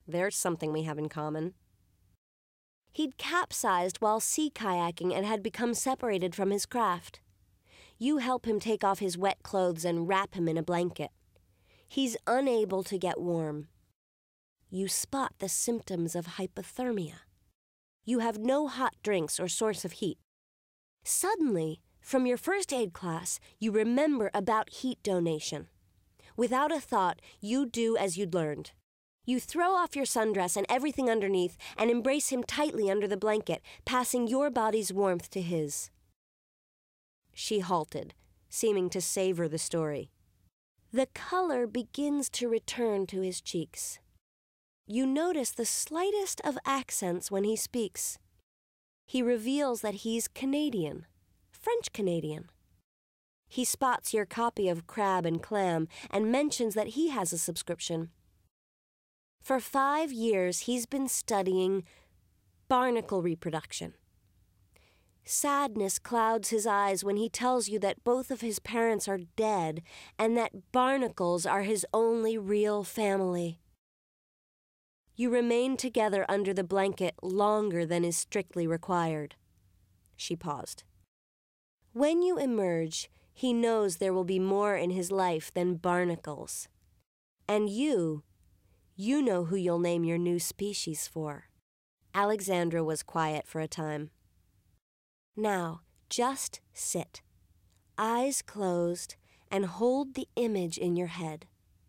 There's something we have in common. He'd capsized while sea kayaking and had become separated from his craft. You help him take off his wet clothes and wrap him in a blanket. He's unable to get warm. You spot the symptoms of hypothermia. You have no hot drinks or source of heat. Suddenly, from your first aid class, you remember about heat donation. Without a thought, you do as you'd learned. You throw off your sundress and everything underneath and embrace him tightly under the blanket, passing your body's warmth to his. She halted, seeming to savor the story. The color begins to return to his cheeks. You notice the slightest of accents when he speaks. He reveals that he's Canadian, French-Canadian. He spots your copy of Crab and Clam and mentions that he has a subscription. For 5 years, he's been studying barnacle reproduction. Sadness clouds his eyes when he tells you that both of his parents are dead and that barnacles are his only real family. You remain together under the blanket longer than is strictly required. She paused. When you emerge, he knows there will be more in his life than barnacles. And you know who you'll name your new species for. Alexandra was quiet for a time. Now, just sit, eyes closed, and hold the image in your head.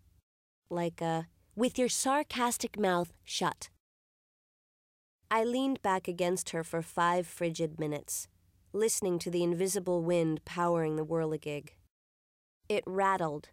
With your sarcastic mouth shut. I leaned back against her for 5 frigid minutes, listening to the invisible wind powering the whirligig. It rattled,